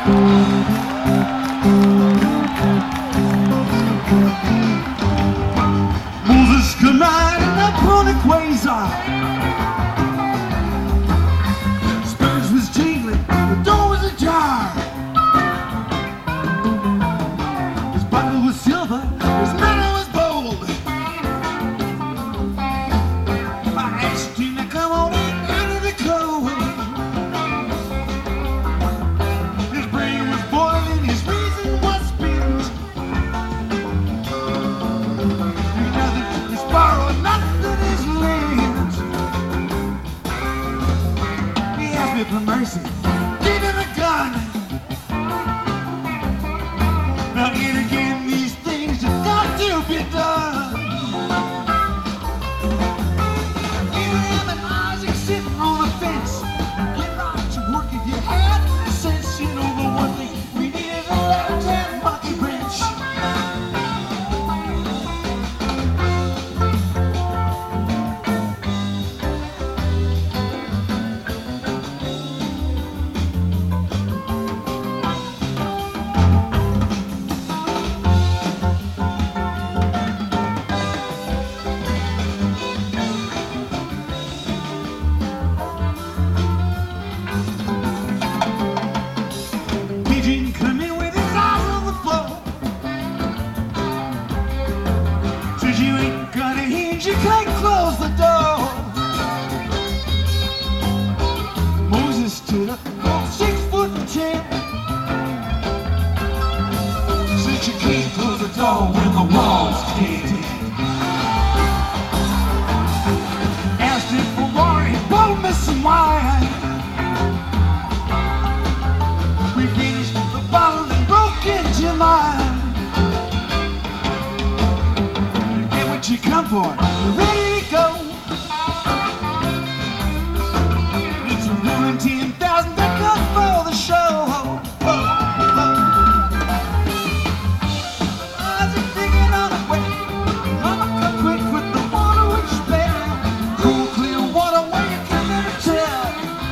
Moses command and the pony quasar. Spurs was jingling, the door was ajar. His bottle was silver, his manner was bold. I asked him to come on in out of the cold. His brain was boiling, his reason was spent. Nothing is borrowed, nothing is lent. He asked me for mercy, give him a gun. Now and again these things have got to be done. Abraham and Isaac sitting on a fence. Get right to work if you had sense. You know the one thing we need is a left-hand monkey wrench. Pigeon come in with his eyes on the floor. Says you ain't got a hinge, you can't close the door. Moses stood up, 6'10". Said you can't close the door when the walls caved in. Asked him for water, he brought me some wine. We finished the bottle and broke into mine. Get what you come for, you're ready to go. It's a ruin 10,000 to come for the show. Isaac digging on the way. Mama come quick with the water which spell. Cool, clear water where you can never tell.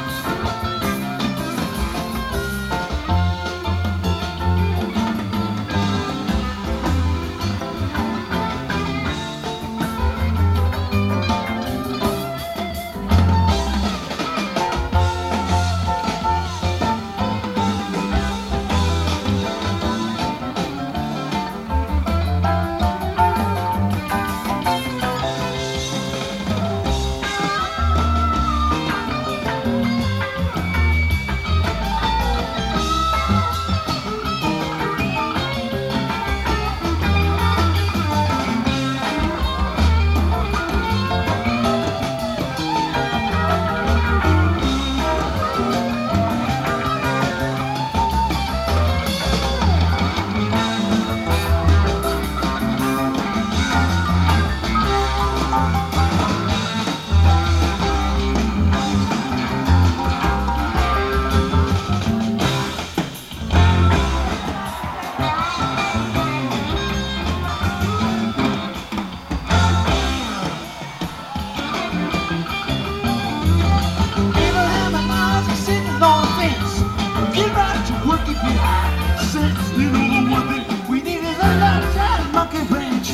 Abraham and Isaac sitting on the fence. Get right to work if you have sense. You know the one thing we need is a left-hand monkey wrench.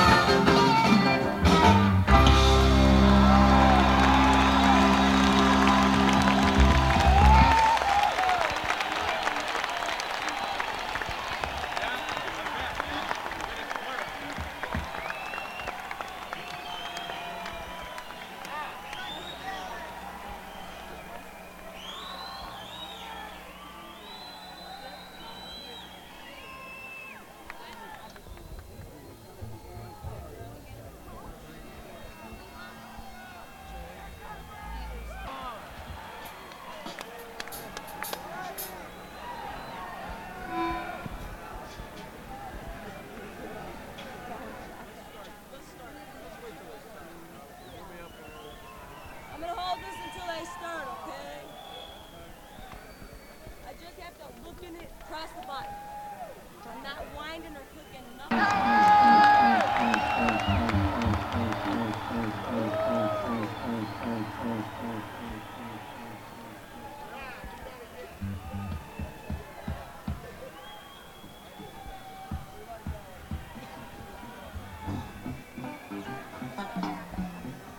I'm gonna hold this until they start, okay? I just have to look in it, press the button. I'm not winding or clicking nothing.